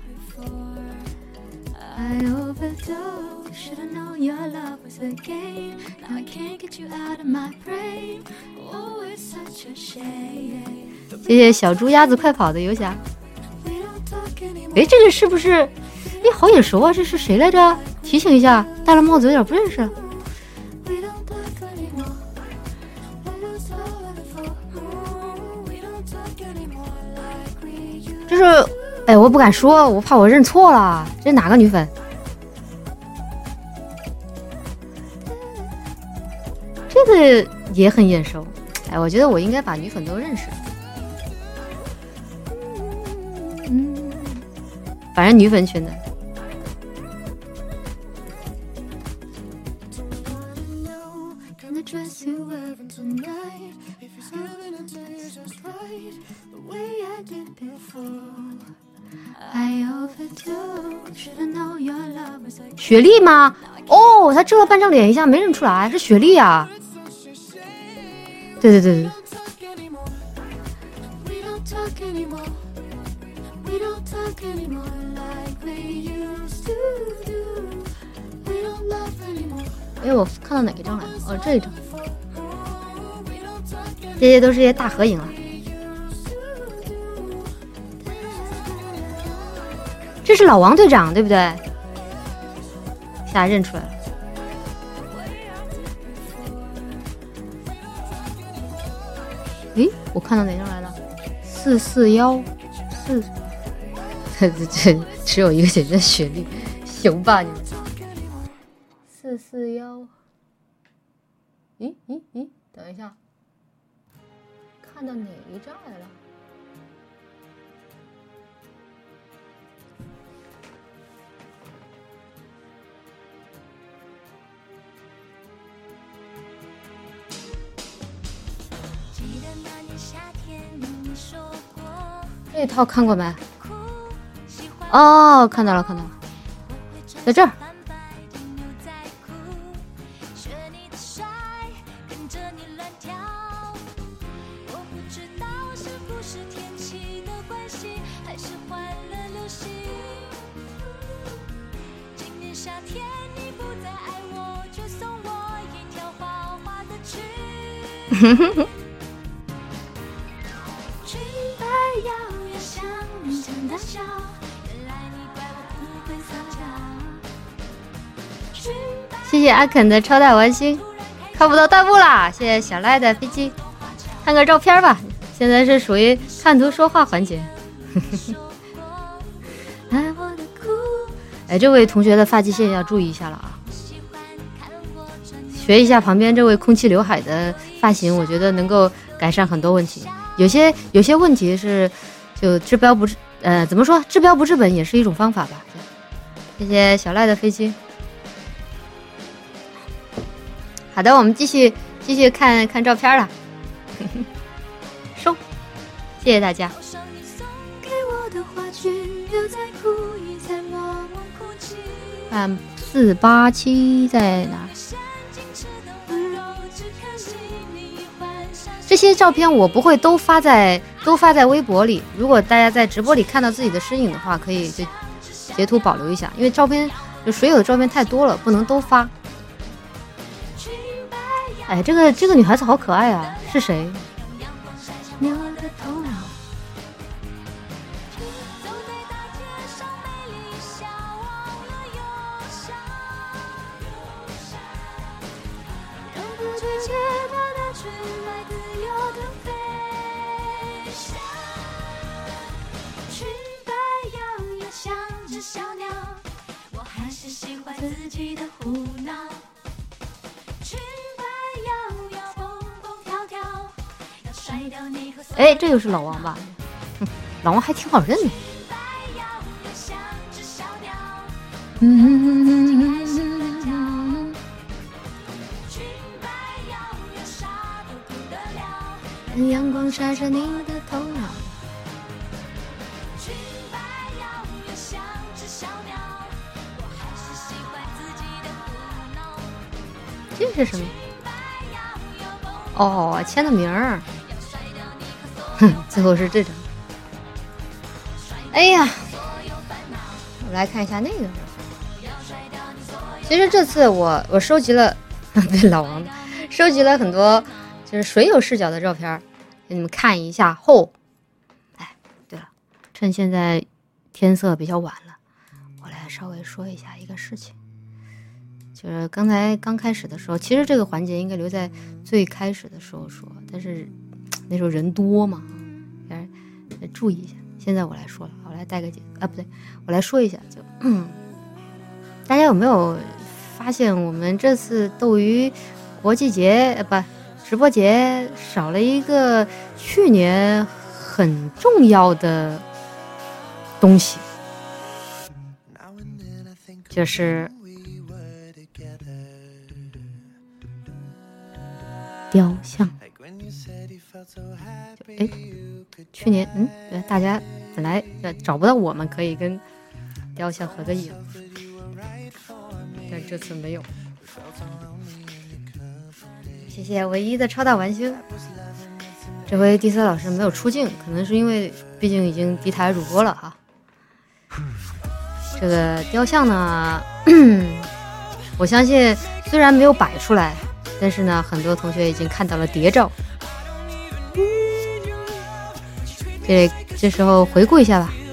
谢谢小猪鸭子快跑的游侠。哎，这个是不是？哎，好眼熟啊！这是谁来着？提醒一下，戴了帽子有点不认识。这是，哎，我不敢说，我怕我认错了。这是哪个女粉？这个也很眼熟。哎，我觉得我应该把女粉都认识。反正女粉群的。雪莉吗？哦，她遮了半张脸一下没认出来，是雪莉啊。对。 哎，我看到哪一张来了？哦，这一张。这些都是些大合影了。这是老王队长，对不对？现在认出来了。诶，我看到哪张来了？441，这只有一个姐姐的学历，行吧你们？441，咦，等一下，看到哪一张来了？这套看过没？哦，看到了，在这儿。谢谢阿肯的超大玩心，看不到弹幕啦！谢谢小赖的飞机，看个照片吧。现在是属于看图说话环节。哎，这位同学的发际线要注意一下了啊！学一下旁边这位空气刘海的发型，我觉得能够改善很多问题。有些问题是就治标不治，怎么说？治标不治本也是一种方法吧。谢谢小赖的飞机。好的，我们继续看看照片了。收，谢谢大家。487在哪？这些照片我不会都发在微博里。如果大家在直播里看到自己的身影的话，可以就截图保留一下，因为照片就水友的照片太多了，不能都发。哎，这个女孩子好可爱啊，是谁？哎，这就是老王吧？老王还挺好认的。阳光晒着你的头脑。这是什么？哦，签的名儿。最后是这张。哎呀，我来看一下那个。其实这次我收集了对老王收集了很多就是水友视角的照片，给你们看一下后。哎，对了，趁现在天色比较晚了，我来稍微说一下一个事情。就是刚开始的时候，其实这个环节应该留在最开始的时候说，但是那时候人多嘛，注意一下。现在我来说了，我来带个不对，我来说一下，就大家有没有发现我们这次斗鱼国际节直播节少了一个去年很重要的东西，就是雕像。去年对，大家本来找不到我们可以跟雕像合个影，但这次没有。谢谢唯一的超大玩星。 这回第三老师没有出镜，可能是因为毕竟已经敌台主播了哈。这个雕像呢，我相信虽然没有摆出来，但是呢，很多同学已经看到了谍照。这时候回顾一下吧。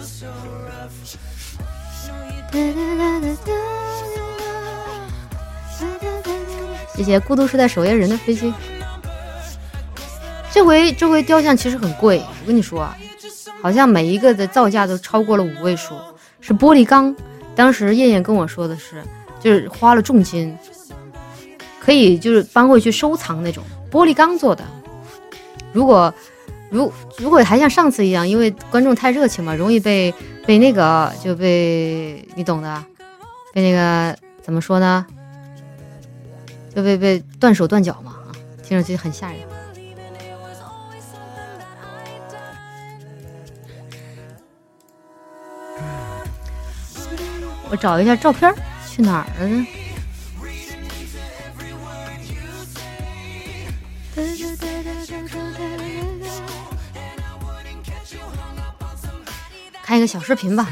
谢谢孤独时代守夜人的飞机。这回雕像其实很贵，我跟你说啊，好像每一个的造价都超过了5位数，是玻璃钢。当时燕燕跟我说的是，就是花了重金，可以就是搬回去收藏那种玻璃钢做的。如果还像上次一样，因为观众太热情嘛，容易被那个就被你懂的，被那个怎么说呢？就被断手断脚嘛啊，听上去很吓人。我找一下照片，去哪儿了呢？看一个小视频吧。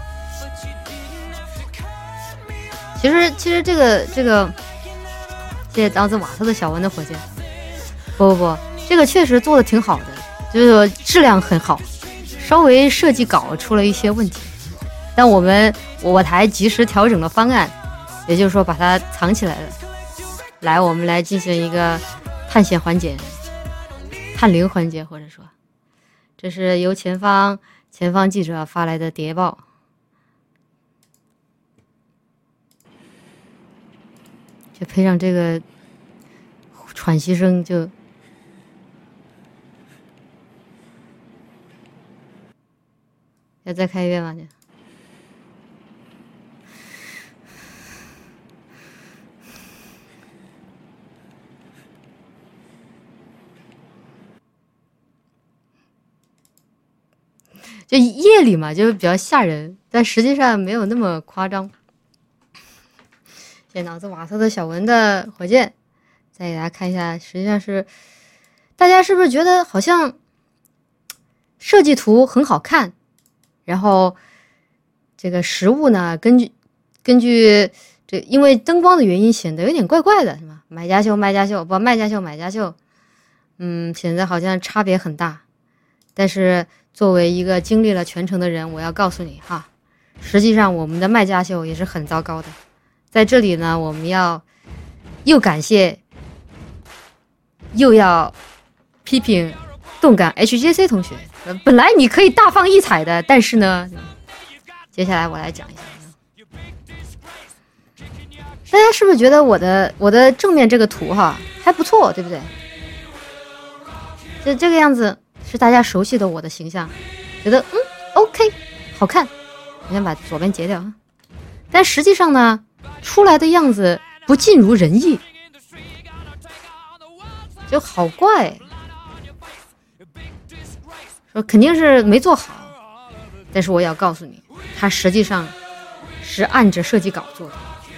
其实这个，谢谢刀子瓦特的小文的火箭。不，这个确实做的挺好的，就是质量很好，稍微设计稿出了一些问题，但我台及时调整了方案，也就是说把它藏起来了。来，我们来进行一个探险环节，探灵环节，或者说，这是由前方记者发来的谍报。就配上这个喘息声，就要再看一遍吗？就夜里嘛，就比较吓人，但实际上没有那么夸张。谢脑子瓦特的小文的火箭，再给大家看一下，实际上是大家是不是觉得好像设计图很好看，然后这个实物呢，根据这因为灯光的原因显得有点怪怪的，是吧？卖家秀，卖家秀，显得好像差别很大。但是作为一个经历了全程的人，我要告诉你哈，实际上我们的卖家秀也是很糟糕的。在这里呢，我们要又感谢又要批评动感 HJC 同学，本来你可以大放异彩的，但是呢，接下来我来讲一下，大家是不是觉得我的正面这个图哈还不错，对不对？这个样子是大家熟悉的我的形象，觉得OK 好看。我先把左边截掉啊，但实际上呢，出来的样子不尽如人意，就好怪。说肯定是没做好，但是我也要告诉你，它实际上是按着设计稿做的。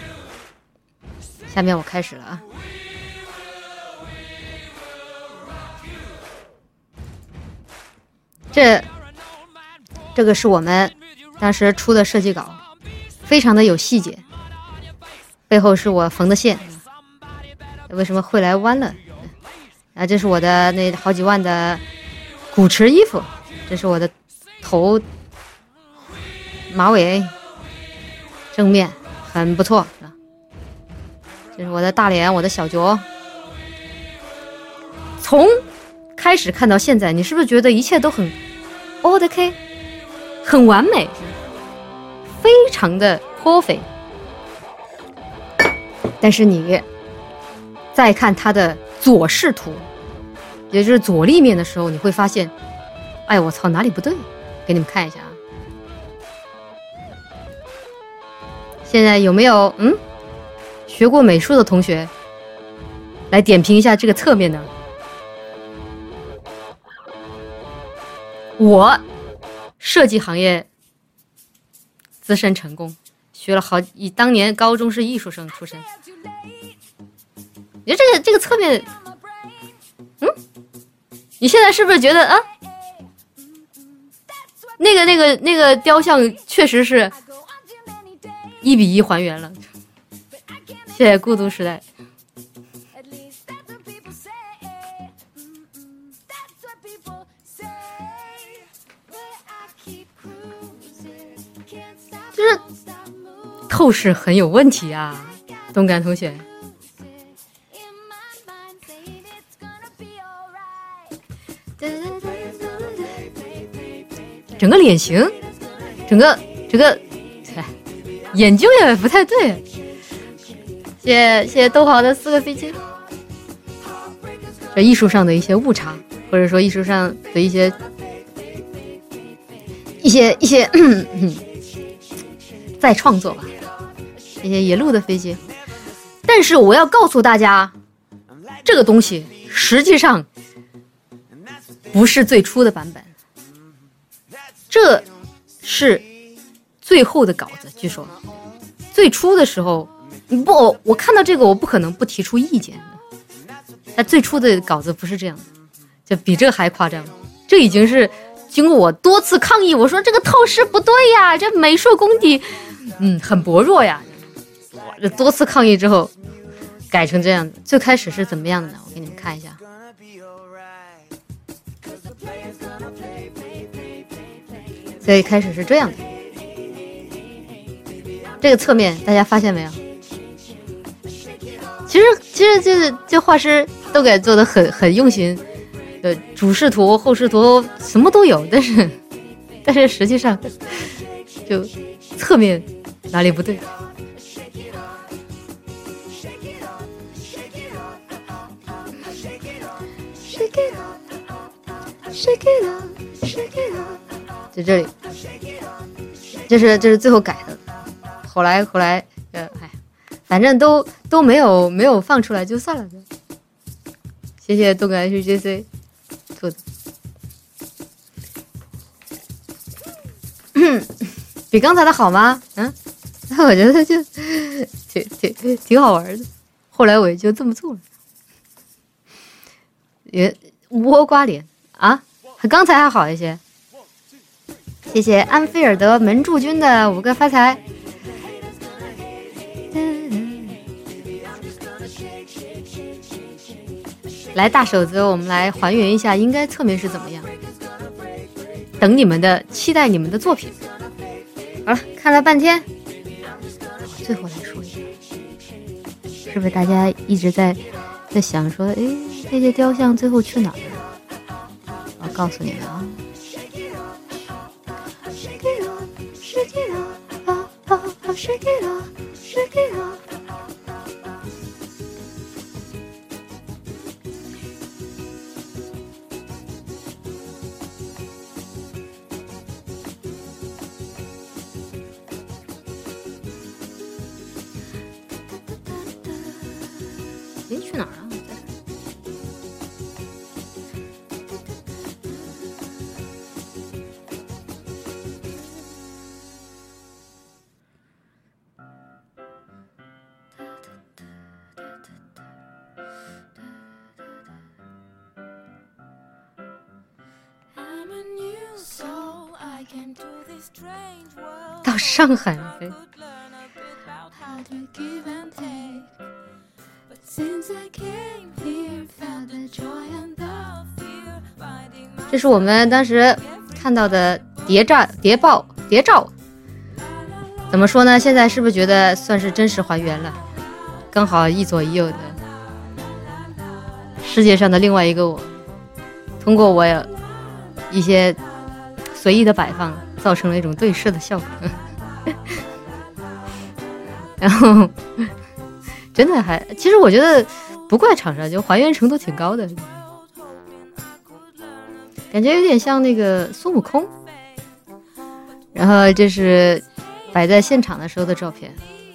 下面我开始了啊。这个是我们当时出的设计稿，非常的有细节。背后是我缝的线，为什么会来弯了？啊，这是我的那好几万的古驰衣服，这是我的头马尾正面很不错，这是我的大脸，我的小脚。从开始看到现在，你是不是觉得一切都很 OK， 很完美，非常的 perfect？ 但是你再看它的左视图，也就是左立面的时候，你会发现，哎我操，哪里不对？给你们看一下啊。现在有没有学过美术的同学来点评一下这个侧面呢？我设计行业资深成功，学了当年高中是艺术生出身。你说这个侧面， 你现在是不是觉得啊，那个雕像确实是1:1还原了？谢谢孤独时代。就是透视很有问题啊，东感同学。整个脸型，整个眼睛也不太对。谢谢逗号的4个飞机。这艺术上的一些误差，或者说艺术上的一些再创作吧，一些野路的飞机。但是我要告诉大家，这个东西实际上不是最初的版本，这是最后的稿子。据说最初的时候，我看到这个我不可能不提出意见的。他最初的稿子不是这样的，就比这还夸张。这已经是经过我多次抗议，我说这个透视不对呀，这美术功底很薄弱呀。我这多次抗议之后改成这样子。最开始是怎么样的呢？我给你们看一下。最开始是这样的，这个侧面大家发现没有？其实这画师都给做的很用心，主视图、后视图什么都有，但是实际上就侧面哪里不对？在这里，这是最后改的，后来反正都没有放出来就算了。谢谢东感 HJC 做的，比刚才的好吗？那我觉得就挺好玩的。后来我也就这么做了。也倭瓜脸啊，刚才还好一些。谢谢安菲尔德门柱君的5个发财。来，大手子，我们来还原一下应该侧面是怎么样。等你们的，期待你们的作品。好了，看了半天，最后来说一下，是不是大家一直在想说，哎，这些雕像最后去哪儿了？我告诉你们啊。去哪儿了？到上海了。这是我们当时看到的谍照，怎么说呢？现在是不是觉得算是真实还原了？刚好一左一右的世界上的另外一个我，通过我一些随意的摆放，造成了一种对视的效果。然后真的其实我觉得不怪厂商，就还原程度挺高的，感觉有点像那个孙悟空。然后这是摆在现场的时候的照片。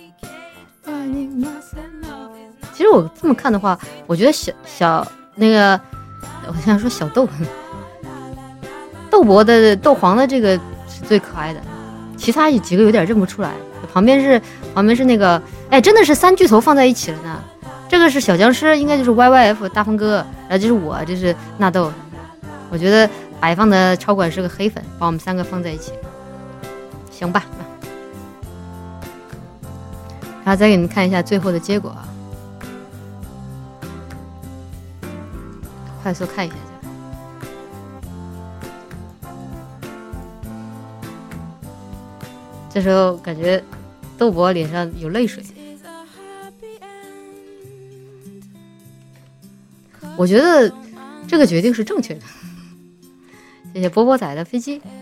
其实我这么看的话，我觉得小那个，我想说小豆黄的这个是最可爱的，其他几个有点认不出来。旁边是那个，哎，真的是3巨头放在一起了呢。这个是小僵尸，应该就是 YYF 大风哥，然后就是我，这是纳豆。 我觉得摆放的超管是个黑粉，把我们3个放在一起，行吧。然后再给你们看一下最后的结果啊，快速看一下。这时候感觉豆博脸上有泪水。我觉得这个决定是正确的。谢谢波波仔的飞机。